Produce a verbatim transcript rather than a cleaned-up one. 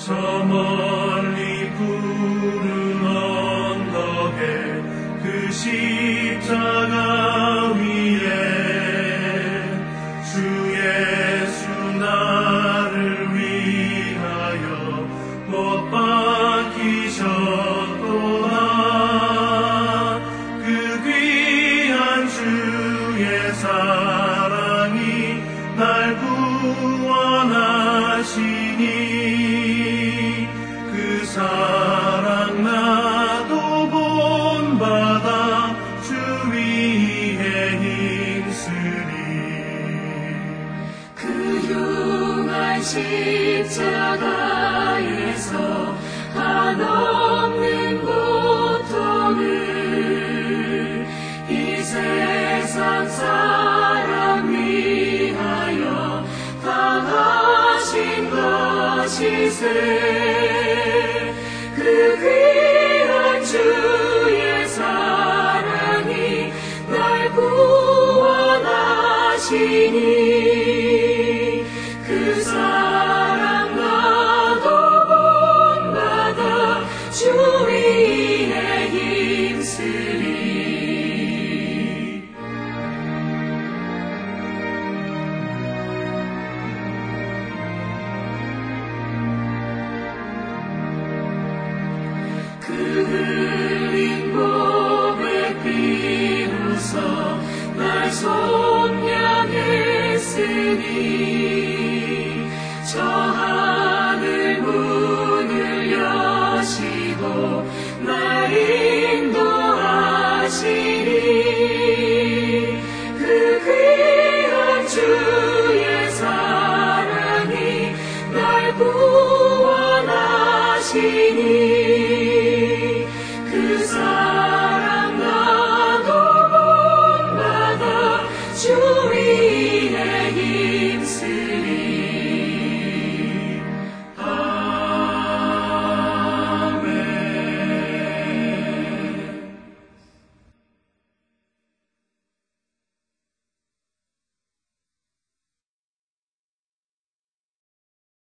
저 멀리 푸른 언덕에 그 십자가 위에 주 예수 나를 위하여 못 박히셨도다. 그 귀한 주의 사랑이 날 구원하시니 그 사랑 나도 본받아 주 위에 힘쓰리. 그 흉한 십자가에서 한없는 고통을 이 세상 사람 위하여 당하신 것이세. 그 귀한 주의 사랑이 날 구원하시니 그 사랑 나도 본받아 주 위에 힘쓰리. 그 흘린 고백 비로소 날 속량했으니 저 하늘 문을 여시고 날 인도하시니 그 귀한 주의 사랑이 날 구원하시니 그 사랑 나도 본받아 주 위에 힘쓰리.